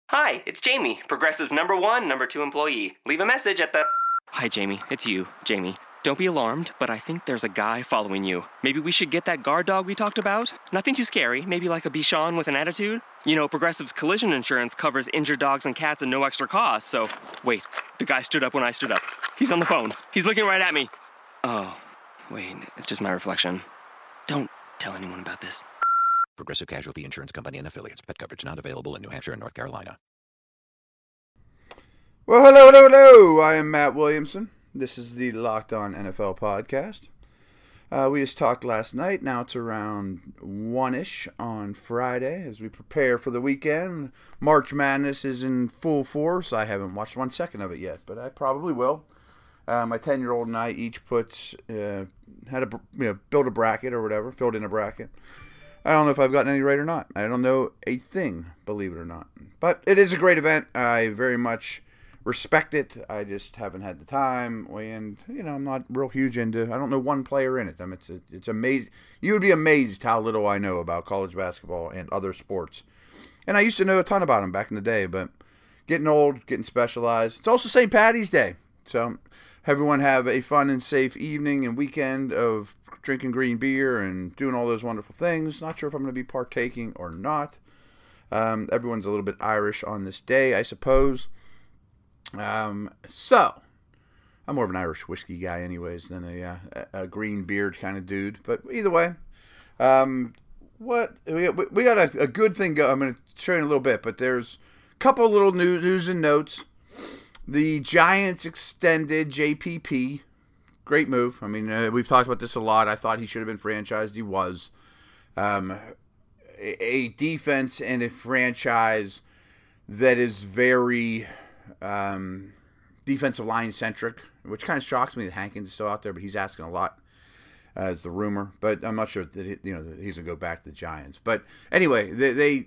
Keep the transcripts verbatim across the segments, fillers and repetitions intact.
Hi, it's Jamie, Progressive's number one, number two employee. Leave a message at the... Hi, Jamie. It's you, Jamie. Don't be alarmed, but I think there's a guy following you. Maybe we should get that guard dog we talked about? Nothing too scary. Maybe like a Bichon with an attitude? You know, Progressive's collision insurance covers injured dogs and cats at no extra cost, so... Wait, the guy stood up when I stood up. He's on the phone. He's looking right at me. Oh, wait, it's just my reflection. Don't tell anyone about this. Progressive Casualty Insurance Company and Affiliates. Pet coverage not available in New Hampshire and North Carolina. Well, hello, hello, hello. I am Matt Williamson. This is the Locked On N F L podcast. Uh, we just talked last night. Now it's around one-ish on Friday as we prepare for the weekend. March Madness is in full force. I haven't watched one second of it yet, but I probably will. Uh, my ten-year-old and I each put, uh, had a, you know, build a bracket or whatever, filled in a bracket. I don't know if I've gotten any right or not. I don't know a thing, believe it or not. But it is a great event. I very much respect it. I just haven't had the time, and you know, I'm not real huge into. I don't know one player in it. I mean, it's it's amazing. You would be amazed how little I know about college basketball and other sports. And I used to know a ton about them back in the day, but getting old, getting specialized. It's also Saint Patty's Day, so everyone have a fun and safe evening and weekend of drinking green beer and doing all those wonderful things. Not sure if I'm going to be partaking or not. Um, everyone's a little bit Irish on this day, I suppose. Um, so, I'm more of an Irish whiskey guy anyways than a, uh, a green beard kind of dude. But either way, um, what we, we got a, a good thing going. I'm going to show you in a little bit, but there's a couple little news, news and notes. The Giants extended J P P. Great move. I mean, uh, we've talked about this a lot. I thought he should have been franchised. He was. Um, a, a defense and a franchise that is very um, defensive line centric, which kind of shocks me that Hankins is still out there, but he's asking a lot, uh, is the rumor. But I'm not sure that he, you know that he's gonna go back to the Giants. But anyway, they, they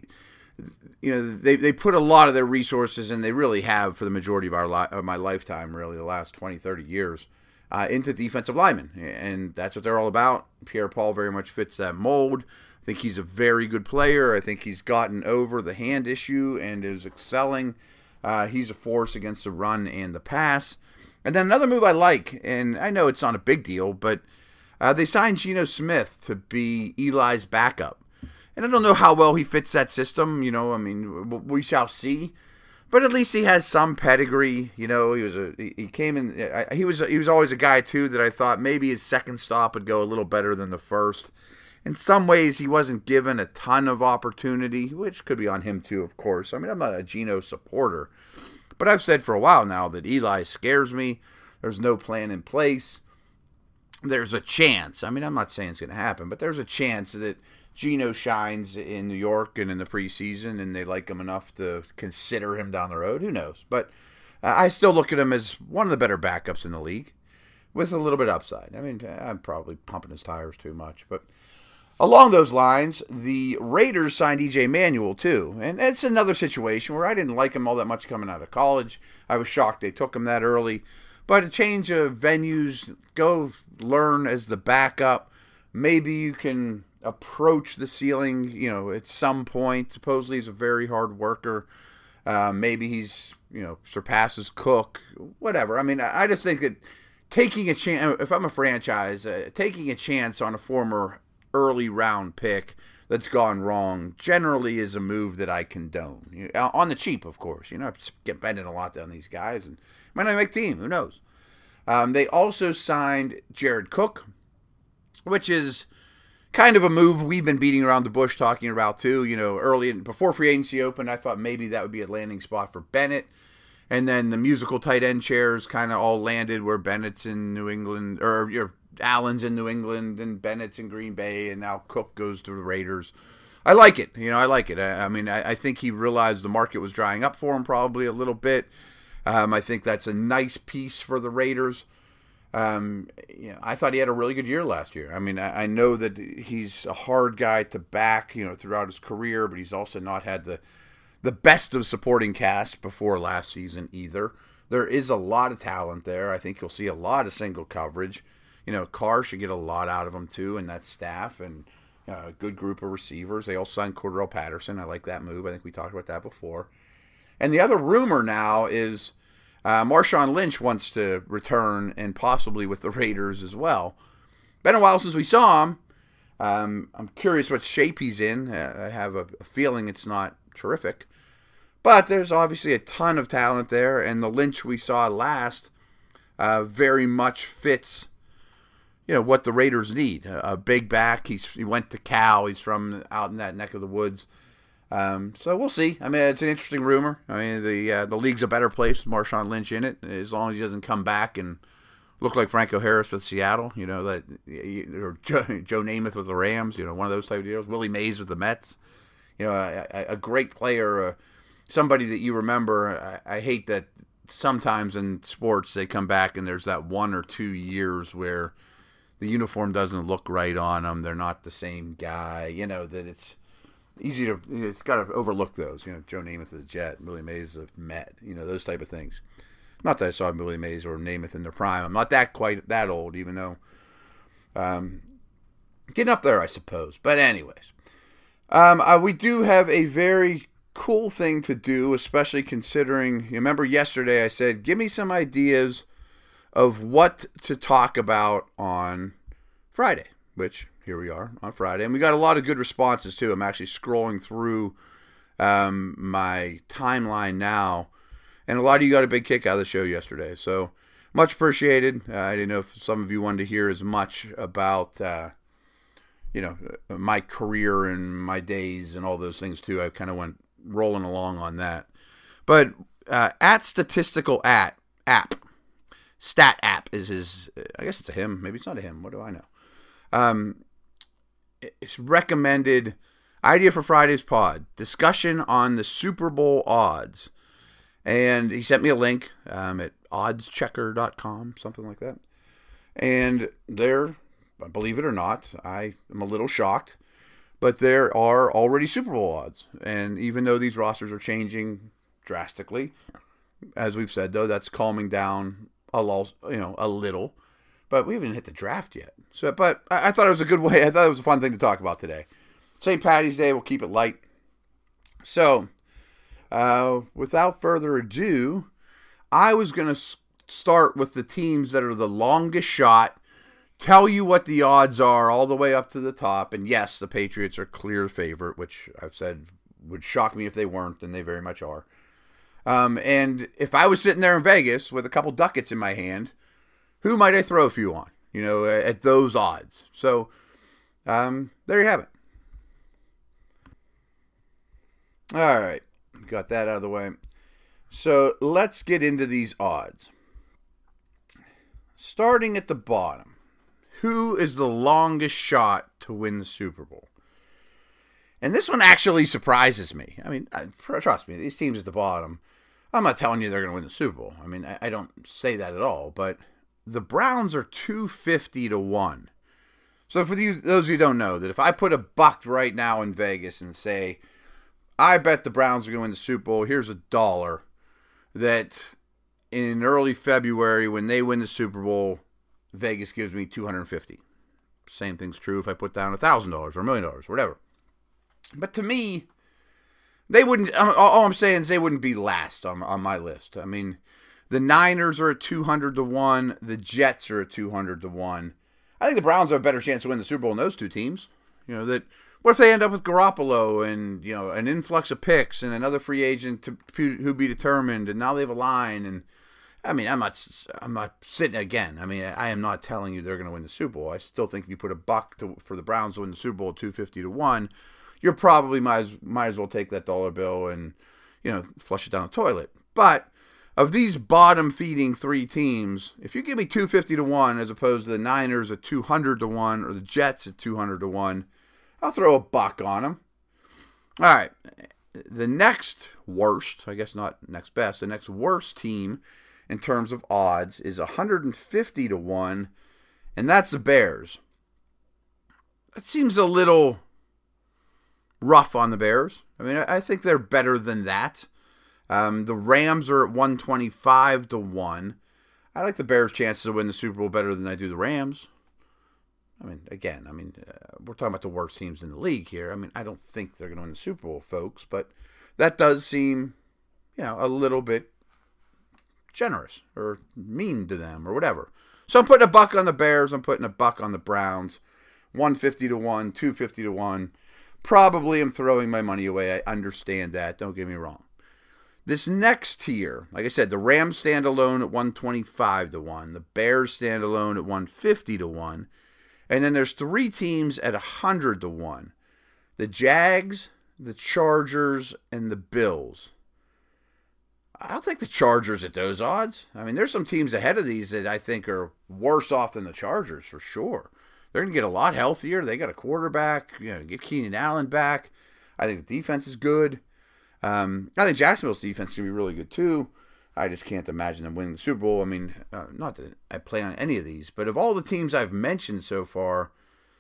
you know they they put a lot of their resources, and they really have for the majority of our li- of my lifetime, really the last twenty, thirty years. Uh, into defensive linemen, and that's what they're all about. Pierre-Paul very much fits that mold. I think he's a very good player. I think he's gotten over the hand issue and is excelling. Uh, he's a force against the run and the pass. And then another move I like, and I know it's not a big deal, but uh, they signed Geno Smith to be Eli's backup. And I don't know how well he fits that system. You know, I mean, we shall see. But at least he has some pedigree, you know. He was a he came in. He was he was always a guy too that I thought maybe his second stop would go a little better than the first. In some ways, he wasn't given a ton of opportunity, which could be on him too, of course. I mean, I'm not a Geno supporter, but I've said for a while now that Eli scares me. There's no plan in place. There's a chance. I mean, I'm not saying it's going to happen, but there's a chance that Geno shines in New York and in the preseason, and they like him enough to consider him down the road. Who knows? But uh, I still look at him as one of the better backups in the league with a little bit of upside. I mean, I'm probably pumping his tires too much. But along those lines, the Raiders signed E J Manuel too. And it's another situation where I didn't like him all that much coming out of college. I was shocked they took him that early. But a change of venues, go learn as the backup. Maybe you can approach the ceiling, you know, at some point. Supposedly he's a very hard worker. Uh, maybe he's, you know, surpasses Cook, whatever. I mean, I just think that taking a chance, if I'm a franchise, uh, taking a chance on a former early round pick that's gone wrong generally is a move that I condone. You know, on the cheap, of course. You know, I get betting a lot on these guys, and might not make team. Who knows? Um, they also signed Jared Cook, which is kind of a move we've been beating around the bush talking about too. You know, early in, before free agency opened, I thought maybe that would be a landing spot for Bennett. And then the musical tight end chairs kind of all landed where Bennett's in New England, or you know, Allen's in New England, and Bennett's in Green Bay, and now Cook goes to the Raiders. I like it. You know, I like it. I, I mean, I, I think he realized the market was drying up for him probably a little bit. Um, I think that's a nice piece for the Raiders. Um, you know, I thought he had a really good year last year. I mean, I, I know that he's a hard guy to back, you know, throughout his career, but he's also not had the the best of supporting cast before last season either. There is a lot of talent there. I think you'll see a lot of single coverage. You know, Carr should get a lot out of him too, and that staff, and uh, a good group of receivers. They also signed Cordell Patterson. I like that move. I think we talked about that before. And the other rumor now is uh, Marshawn Lynch wants to return, and possibly with the Raiders as well. Been a while since we saw him. Um, I'm curious what shape he's in. Uh, I have a, a feeling it's not terrific. But there's obviously a ton of talent there, and the Lynch we saw last uh, very much fits, you know, what the Raiders need. A, a big back. He's he went to Cal. He's from out in that neck of the woods. Um, so we'll see. I mean, it's an interesting rumor. I mean, the uh, the league's a better place with Marshawn Lynch in it, as long as he doesn't come back and look like Franco Harris with Seattle. You know, that or Joe, Joe Namath with the Rams. You know, one of those type of deals. Willie Mays with the Mets. You know, a, a great player. Uh, Somebody that you remember. I, I hate that sometimes in sports they come back and there's that one or two years where the uniform doesn't look right on them. They're not the same guy. You know, that it's easy to, you know, it's got to overlook those. You know, Joe Namath is a Jet, Willie Mays is a Met. You know, those type of things. Not that I saw Willie Mays or Namath in their prime. I'm not that quite that old, even though um, getting up there, I suppose. But anyways, um, uh, we do have a very cool thing to do, especially considering, you remember yesterday I said, give me some ideas of what to talk about on Friday, which here we are on Friday. And we got a lot of good responses too. I'm actually scrolling through um, my timeline now, and a lot of you got a big kick out of the show yesterday. So much appreciated. Uh, I didn't know if some of you wanted to hear as much about, uh, you know, my career and my days and all those things too. I kind of went rolling along on that. But uh, at statistical at app, stat app is his, I guess it's a him. Maybe it's not a him. What do I know? Um, it's recommended idea for Friday's pod, discussion on the Super Bowl odds. And he sent me a link um, at odds checker dot com, something like that. And there, believe it or not, I am a little shocked, but there are already Super Bowl odds. And even though these rosters are changing drastically, as we've said, though, that's calming down a little, you know, a little. But we haven't hit the draft yet. So, but I, I thought it was a good way. I thought it was a fun thing to talk about today. Saint Patty's Day, we'll keep it light. So, uh, without further ado, I was going to start with the teams that are the longest shot, tell you what the odds are all the way up to the top. And yes, the Patriots are clear favorite, which I've said would shock me if they weren't, and they very much are. Um, and if I was sitting there in Vegas with a couple ducats in my hand, who might I throw a few on, you know, at those odds? So um, there you have it. All right, got that out of the way. So let's get into these odds. Starting at the bottom. Who is the longest shot to win the Super Bowl? And this one actually surprises me. I mean, trust me, these teams at the bottom, I'm not telling you they're going to win the Super Bowl. I mean, I don't say that at all. But the Browns are two fifty to one. So for you, those of you who don't know, that if I put a buck right now in Vegas and say, I bet the Browns are going to win the Super Bowl, here's a dollar, that in early February when they win the Super Bowl, Vegas gives me two hundred fifty. Same thing's true if I put down one thousand dollars or a million dollars, whatever. But to me, they wouldn't, all I'm saying is they wouldn't be last on, on my list. I mean, the Niners are at two hundred to one. The Jets are at two hundred to one. I think the Browns have a better chance to win the Super Bowl than those two teams. You know, that what if they end up with Garoppolo and, you know, an influx of picks and another free agent to who be determined, and now they have a line, and I mean, I'm not, I'm not sitting again. I mean, I am not telling you they're going to win the Super Bowl. I still think if you put a buck to, for the Browns to win the Super Bowl at two fifty to one, you're probably might as, might as well take that dollar bill and, you know, flush it down the toilet. But of these bottom feeding three teams, if you give me two fifty to one as opposed to the Niners at two hundred to one or the Jets at two hundred to one, I'll throw a buck on them. All right. The next worst, I guess not next best, the next worst team in terms of odds is one hundred fifty to one, and that's the Bears. That seems a little rough on the Bears. I mean, I think they're better than that. Um, the Rams are at one twenty-five to one. I like the Bears' chances to win the Super Bowl better than I do the Rams. I mean, again, I mean, uh, we're talking about the worst teams in the league here. I mean, I don't think they're going to win the Super Bowl, folks, but that does seem, you you know, a little bit generous or mean to them or whatever. So I'm putting a buck on the Bears. I'm putting a buck on the Browns. one fifty to one, two fifty to one. Probably I'm throwing my money away. I understand that. Don't get me wrong. This next tier, like I said, the Rams stand alone at one twenty-five to one. The Bears stand alone at one fifty to one. And then there's three teams at one hundred to one. The Jags, the Chargers, and the Bills. I'll take the Chargers at those odds. I mean, there's some teams ahead of these that I think are worse off than the Chargers for sure. They're going to get a lot healthier. They got a quarterback. You know, get Keenan Allen back. I think the defense is good. Um, I think Jacksonville's defense is going to be really good too. I just can't imagine them winning the Super Bowl. I mean, uh, not that I play on any of these, but of all the teams I've mentioned so far,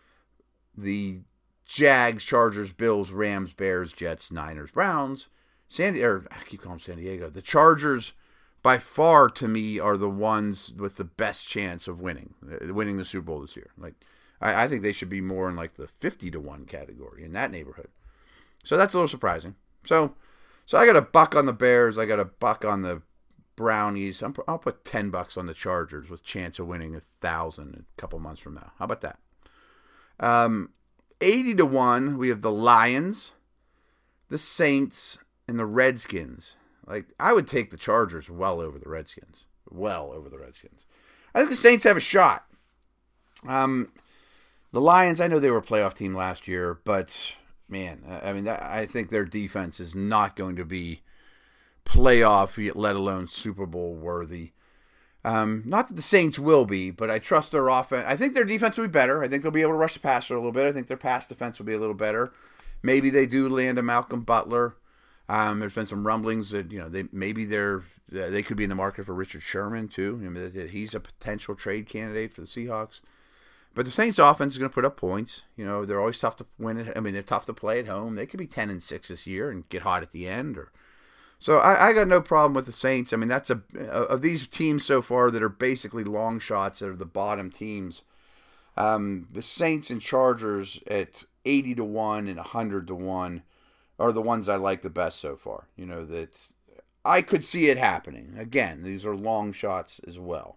the Jags, Chargers, Bills, Rams, Bears, Jets, Niners, Browns, San or I keep calling them San Diego. The Chargers, by far to me, are the ones with the best chance of winning, winning the Super Bowl this year. Like, I, I think they should be more in like the fifty to one category, in that neighborhood. So that's a little surprising. So, so I got a buck on the Bears. I got a buck on the Brownies. I'm, I'll put ten bucks on the Chargers with chance of winning a thousand a couple months from now. How about that? Um, eighty to one. We have the Lions, the Saints, and the Redskins. Like, I would take the Chargers well over the Redskins. Well over the Redskins. I think the Saints have a shot. Um, the Lions, I know they were a playoff team last year, but man, I mean, I think their defense is not going to be playoff, let alone Super Bowl worthy. Um, not that the Saints will be, but I trust their offense. I think their defense will be better. I think they'll be able to rush the passer a little bit. I think their pass defense will be a little better. Maybe they do land a Malcolm Butler. Um, there's been some rumblings that, you know, they maybe they're they could be in the market for Richard Sherman too. I mean, that he's a potential trade candidate for the Seahawks. But the Saints offense is going to put up points. You know, they're always tough to win it. I mean, they're tough to play at home. They could be ten and six this year and get hot at the end. Or so I, I got no problem with the Saints. I mean, that's a of these teams so far that are basically long shots that are the bottom teams. Um, the Saints and Chargers at eighty to one and a hundred to one are the ones I like the best so far. You know, that I could see it happening. Again, these are long shots as well.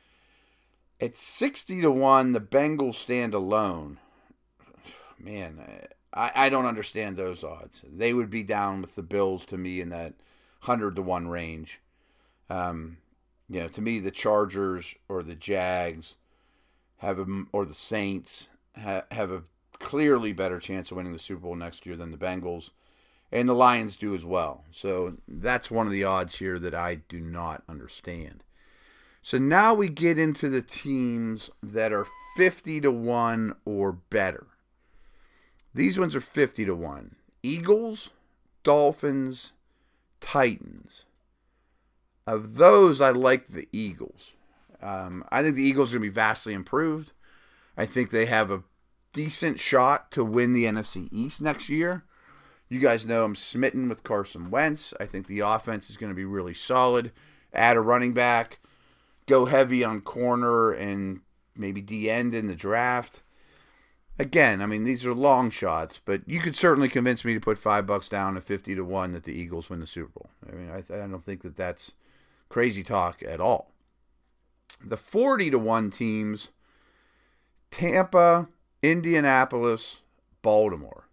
At sixty to one, the Bengals stand alone. Man, I, I don't understand those odds. They would be down with the Bills to me in that one hundred to one range. Um, you know, to me, the Chargers or the Jags have a, or the Saints ha, have a clearly better chance of winning the Super Bowl next year than the Bengals. And the Lions do as well. So that's one of the odds here that I do not understand. So now we get into the teams that are fifty to one or better. These ones are fifty to one. Eagles, Dolphins, Titans. Of those, I like the Eagles. Um, I think the Eagles are going to be vastly improved. I think they have a decent shot to win the N F C East next year. You guys know I'm smitten with Carson Wentz. I think the offense is going to be really solid. Add a running back. Go heavy on corner and maybe D-end in the draft. Again, I mean, these are long shots, but you could certainly convince me to put five bucks down at fifty to one that the Eagles win the Super Bowl. I mean, I, I don't think that that's crazy talk at all. The forty to one teams, Tampa, Indianapolis, Baltimore.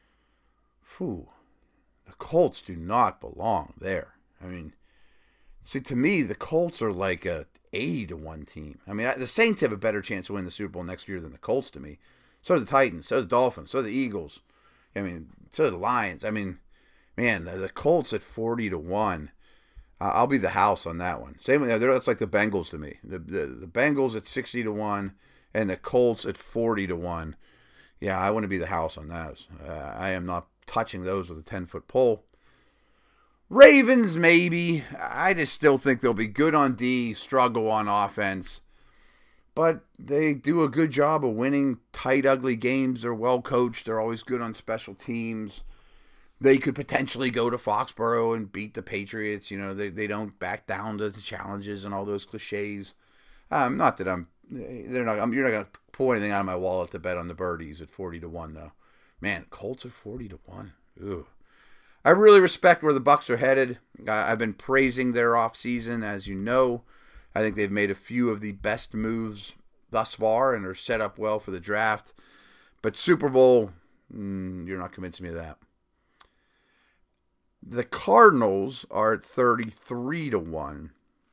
Phew, the Colts do not belong there. I mean, see, to me, the Colts are like a eighty to one team. I mean, the Saints have a better chance to win the Super Bowl next year than the Colts to me. So do the Titans, so do the Dolphins, so do the Eagles. I mean, so do the Lions. I mean, man, the Colts at forty to one. Uh, I'll be the house on that one. Same, that's like the Bengals to me. The, the the Bengals at sixty to one and the Colts at forty to one. Yeah, I want to be the house on those. Uh, I am not touching those with a ten-foot pole. Ravens, maybe. I just still think they'll be good on D, struggle on offense. But they do a good job of winning tight, ugly games. They're well coached. They're always good on special teams. They could potentially go to Foxborough and beat the Patriots. You know, they, they don't back down to the challenges and all those cliches. Um, not that I'm, they're not, I'm, you're not going to pull anything out of my wallet to bet on the Birdies at forty to one, though. Man, Colts at forty to one. Ooh. I really respect where the Bucs are headed. I've been praising their offseason, as you know. I think they've made a few of the best moves thus far and are set up well for the draft. But Super Bowl, mm, you're not convincing me of that. The Cardinals are at thirty-three to one.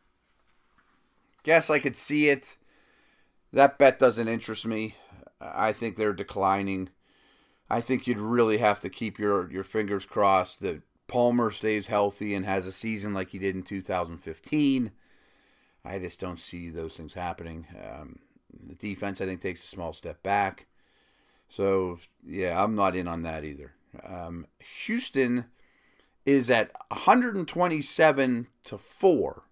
Guess I could see it. That bet doesn't interest me. I think they're declining. I think you'd really have to keep your, your fingers crossed that Palmer stays healthy and has a season like he did in two thousand fifteen. I just don't see those things happening. Um, the defense, I think, takes a small step back. So, yeah, I'm not in on that either. Um, Houston is at one twenty-seven to four.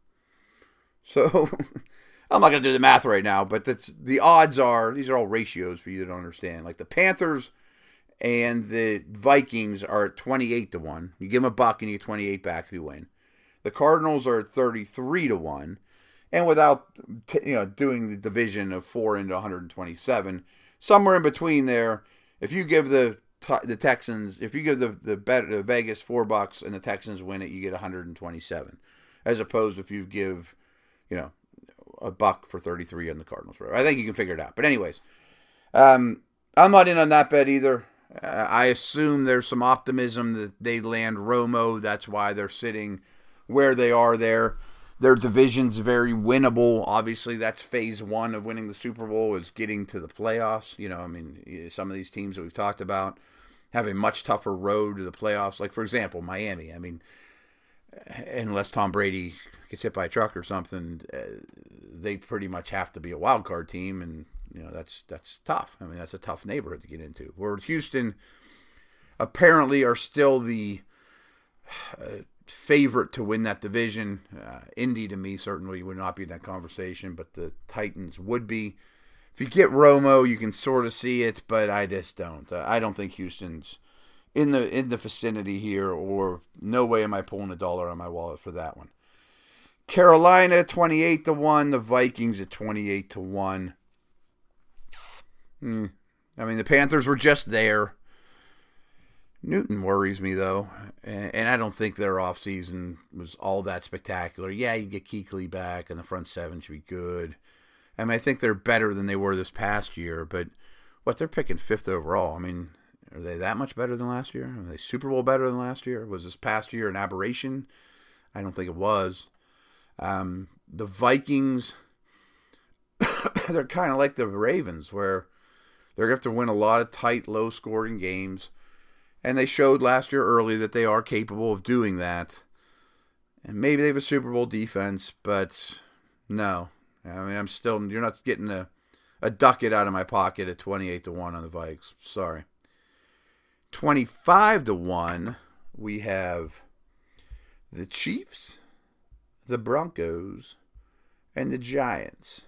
So, I'm not going to do the math right now, but that's the odds are, these are all ratios for you to understand. Like the Panthers and the Vikings are at twenty-eight to one. You give them a buck and you get twenty-eight back if you win. The Cardinals are at thirty-three to one. And without you know doing the division of four into one twenty-seven, somewhere in between there, if you give the the Texans, if you give the the, bet, the Vegas four bucks and the Texans win it, you get one twenty-seven. As opposed to if you give, you know, a buck for thirty-three on the Cardinals. I think you can figure it out. But anyways, um, I'm not in on that bet either. Uh, I assume there's some optimism that they land Romo. That's why they're sitting where they are there. Their division's very winnable. Obviously, that's phase one of winning the Super Bowl is getting to the playoffs. You know, I mean, some of these teams that we've talked about have a much tougher road to the playoffs. Like, for example, Miami. I mean, unless Tom Brady gets hit by a truck or something, uh, they pretty much have to be a wild card team, and you know that's that's tough. I mean, that's a tough neighborhood to get into. Where Houston apparently are still the uh, favorite to win that division. Uh, Indy, to me, certainly would not be in that conversation, but the Titans would be. If you get Romo, you can sort of see it, but I just don't. Uh, I don't think Houston's in the in the vicinity here, or no way am I pulling a dollar on my wallet for that one. Carolina twenty-eight to one, the Vikings at twenty-eight to one. Hmm. I mean, the Panthers were just there. Newton worries me, though, and I don't think their offseason was all that spectacular. Yeah, you get Kuechly back, and the front seven should be good. I mean, I think they're better than they were this past year, but what, they're picking fifth overall. I mean, are they that much better than last year? Are they Super Bowl better than last year? Was this past year an aberration? I don't think it was. Um, the Vikings, they're kind of like the Ravens, where they're going to have to win a lot of tight, low-scoring games. And they showed last year early that they are capable of doing that. And maybe they have a Super Bowl defense, but no. I mean, I'm still, you're not getting a, a ducat out of my pocket at twenty-eight to one on the Vikes. Sorry. twenty-five to one, we have the Chiefs, the Broncos, and the Giants.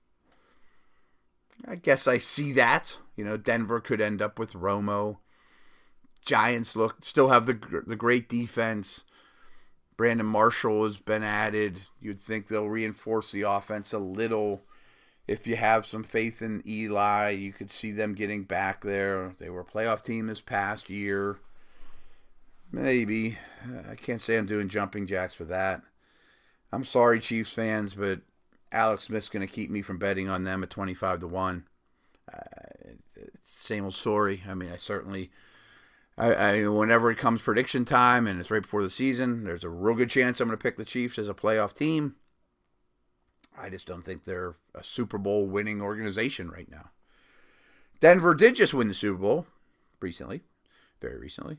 I guess I see that. You know, Denver could end up with Romo. Giants look still have the the great defense. Brandon Marshall has been added. You'd think they'll reinforce the offense a little. If you have some faith in Eli, you could see them getting back there. They were a playoff team this past year. Maybe. I can't say I'm doing jumping jacks for that. I'm sorry, Chiefs fans, but Alex Smith's going to keep me from betting on them at twenty-five to one. Uh, same old story. I mean, I certainly... I, I whenever it comes prediction time and it's right before the season, there's a real good chance I'm going to pick the Chiefs as a playoff team. I just don't think they're a Super Bowl winning organization right now. Denver did just win the Super Bowl recently, very recently.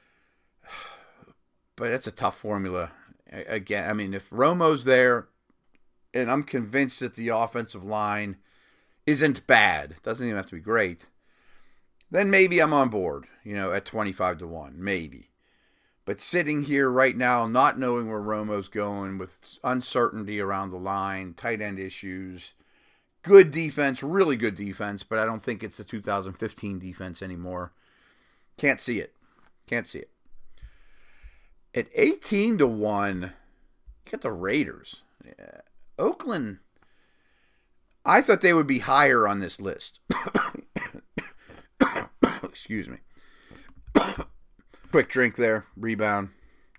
But it's a tough formula. Again, I mean, if Romo's there, and I'm convinced that the offensive line isn't bad, doesn't even have to be great, then maybe I'm on board, you know, at twenty-five to one, maybe. But sitting here right now, not knowing where Romo's going, with uncertainty around the line, tight end issues, good defense, really good defense, but I don't think it's the two thousand fifteen defense anymore. Can't see it. Can't see it. At eighteen to one, you got the Raiders. Yeah. Oakland, I thought they would be higher on this list. Excuse me. quick drink there, rebound.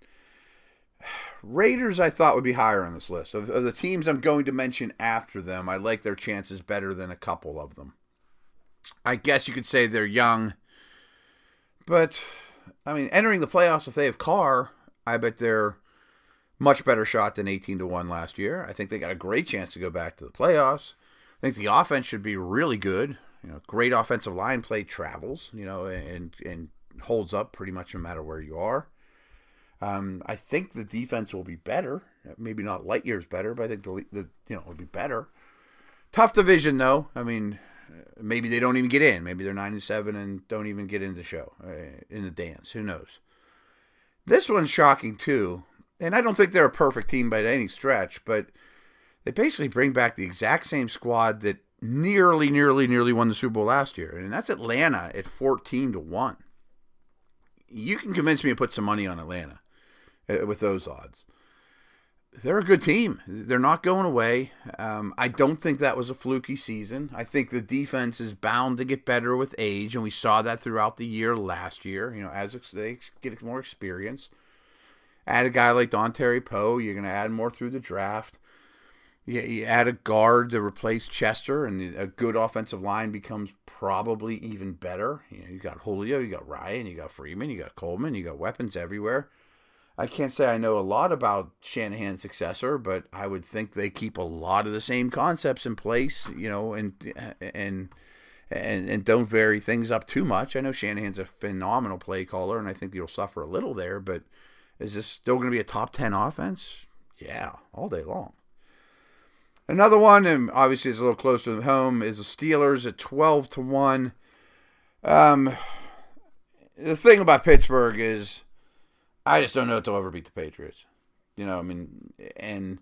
Raiders I thought would be higher on this list. Of, of the teams I'm going to mention after them, I like their chances better than a couple of them. I guess you could say they're young, but, I mean, entering the playoffs, if they have Carr, I bet they're much better shot than eighteen to one last year. I think they got a great chance to go back to the playoffs. I think the offense should be really good. You know, great offensive line play travels, you know, and and holds up pretty much no matter where you are. Um, I think the defense will be better. Maybe not light years better, but I think the, the you know, it'll be better. Tough division, though. I mean, maybe they don't even get in. Maybe they're nine and seven and don't even get in the show, uh, in the dance. Who knows? This one's shocking, too. And I don't think they're a perfect team by any stretch, but they basically bring back the exact same squad that nearly, nearly, nearly won the Super Bowl last year. And that's Atlanta at fourteen to one. You can convince me to put some money on Atlanta with those odds. They're a good team. They're not going away. Um, I don't think that was a fluky season. I think the defense is bound to get better with age, and we saw that throughout the year last year. You know, as they get more experience. Add a guy like Dontari Poe, you're going to add more through the draft. You, you add a guard to replace Chester, and a good offensive line becomes probably even better. You know, you got Julio, you got Ryan, you got Freeman, you got Coleman, you got weapons everywhere. I can't say I know a lot about Shanahan's successor, but I would think they keep a lot of the same concepts in place, you know, and and and and don't vary things up too much. I know Shanahan's a phenomenal play caller, and I think he'll suffer a little there, but is this still going to be a top ten offense? Yeah, all day long. Another one, and obviously it's a little closer to home, is the Steelers at twelve to one. Um, the thing about Pittsburgh is I just don't know if they'll ever beat the Patriots. You know, I mean, and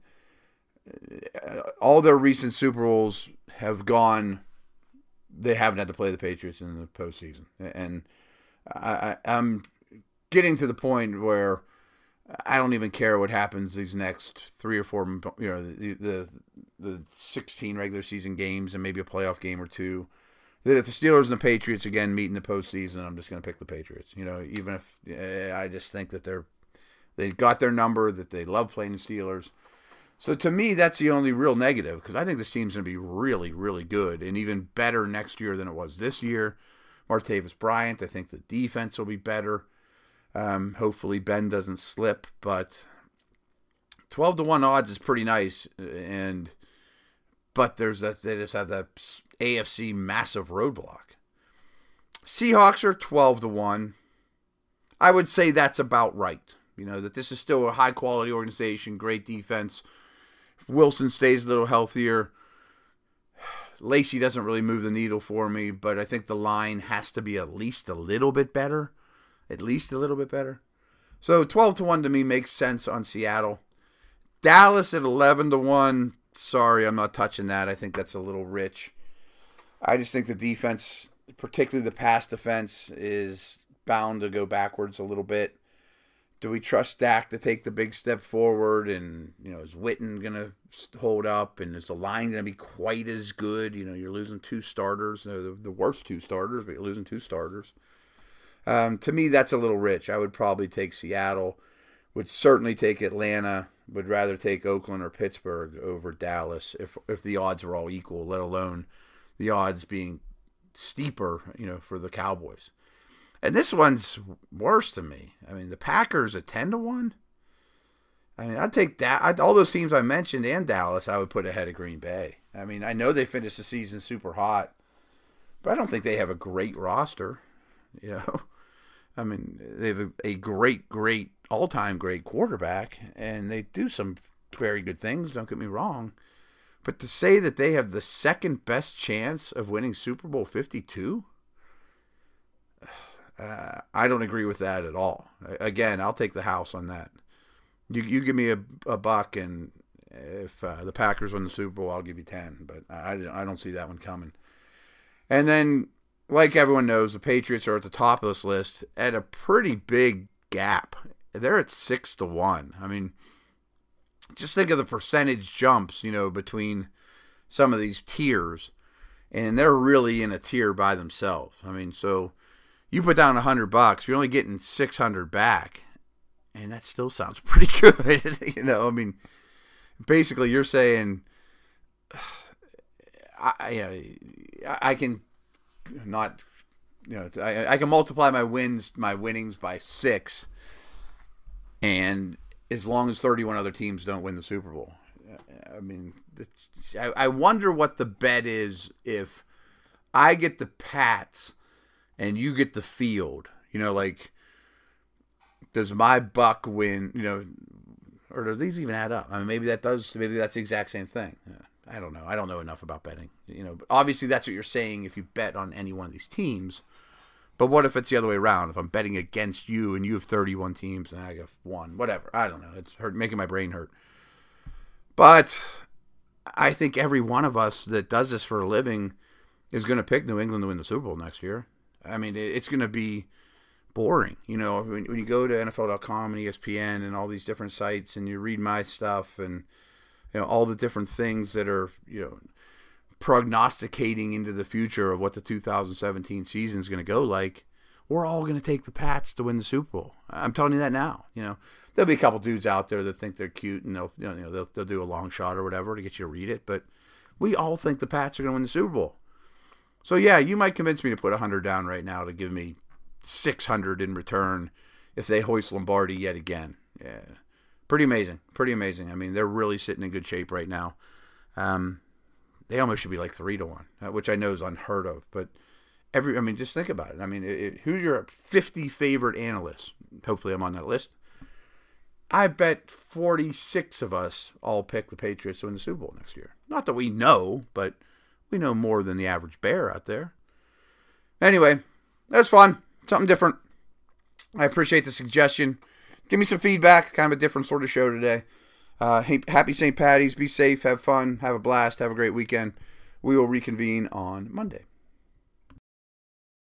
all their recent Super Bowls have gone, they haven't had to play the Patriots in the postseason. And I, I, I'm getting to the point where I don't even care what happens these next three or four, you know, the the, the sixteen regular season games and maybe a playoff game or two. That if the Steelers and the Patriots again meet in the postseason, I'm just going to pick the Patriots. You know, even if uh, I just think that they're they got their number, that they love playing the Steelers. So to me, that's the only real negative because I think this team's going to be really, really good and even better next year than it was this year. Martavis Bryant, I think the defense will be better. Um, hopefully Ben doesn't slip, but twelve to one odds is pretty nice. And but there's that they just have that A F C massive roadblock. Seahawks are twelve to one. I would say that's about right. You know, that this is still a high quality organization, great defense. If Wilson stays a little healthier, Lacey doesn't really move the needle for me, but I think the line has to be at least a little bit better. At least a little bit better. So twelve to one to me makes sense on Seattle. Dallas at eleven to one. Sorry, I'm not touching that. I think that's a little rich. I just think the defense, particularly the pass defense, is bound to go backwards a little bit. Do we trust Dak to take the big step forward? And, you know, is Witten going to hold up? And is the line going to be quite as good? You know, you're losing two starters. The, the worst two starters, but you're losing two starters. Um, to me, that's a little rich. I would probably take Seattle. Would certainly take Atlanta. Would rather take Oakland or Pittsburgh over Dallas if if the odds were all equal, let alone the odds being steeper, you know, for the Cowboys. And this one's worse to me. I mean, the Packers at ten to one. I mean, I'd take that. I'd, all those teams I mentioned and Dallas, I would put ahead of Green Bay. I mean, I know they finished the season super hot, but I don't think they have a great roster. You know, I mean, they have a, a great, great, all-time great quarterback, and they do some very good things, don't get me wrong. But to say that they have the second best chance of winning Super Bowl fifty-two, uh, I don't agree with that at all. Again, I'll take the house on that. You you give me a, a buck, and if uh, the Packers win the Super Bowl, I'll give you ten. But I, I don't see that one coming. And then, like everyone knows, the Patriots are at the top of this list at a pretty big gap. They're at six to one. I mean, just think of the percentage jumps, you know, between some of these tiers, and they're really in a tier by themselves. I mean, so you put down a hundred bucks, you're only getting six hundred back, and that still sounds pretty good. You know, I mean, basically, you're saying, I, you know, I can not, you know, I, I can multiply my wins, my winnings by six, and as long as thirty-one other teams don't win the Super Bowl, I mean, I, I wonder what the bet is if I get the Pats and you get the field. You know, like, does my buck win? You know, or do these even add up? I mean, maybe that does. Maybe that's the exact same thing. I don't know. I don't know enough about betting. You know, but obviously that's what you're saying if you bet on any one of these teams. But what if it's the other way around? If I'm betting against you and you have thirty-one teams and I have one, whatever. I don't know. It's hurt, making my brain hurt. But I think every one of us that does this for a living is going to pick New England to win the Super Bowl next year. I mean, it's going to be boring. You know, when, when you go to N F L dot com and E S P N and all these different sites and you read my stuff and, you know, all the different things that are, you know, prognosticating into the future of what the two thousand seventeen season is going to go like, we're all going to take the Pats to win the Super Bowl. I'm telling you that now. You know, there'll be a couple dudes out there that think they're cute and they'll, you know, they'll, they'll do a long shot or whatever to get you to read it, but we all think the Pats are going to win the Super Bowl. So yeah, you might convince me to put one hundred down right now to give me six hundred in return if they hoist Lombardi yet again. Yeah, pretty amazing, pretty amazing. I mean, they're really sitting in good shape right now. Um, they almost should be like three to one, which I know is unheard of. But every, I mean, just think about it. I mean, it, it, who's your fifty favorite analysts? Hopefully, I'm on that list. I bet forty-six of us all pick the Patriots to win the Super Bowl next year. Not that we know, but we know more than the average bear out there. Anyway, that's fun. Something different. I appreciate the suggestion. Give me some feedback. Kind of a different sort of show today. Uh, happy Saint Patty's. Be safe. Have fun. Have a blast. Have a great weekend. We will reconvene on Monday.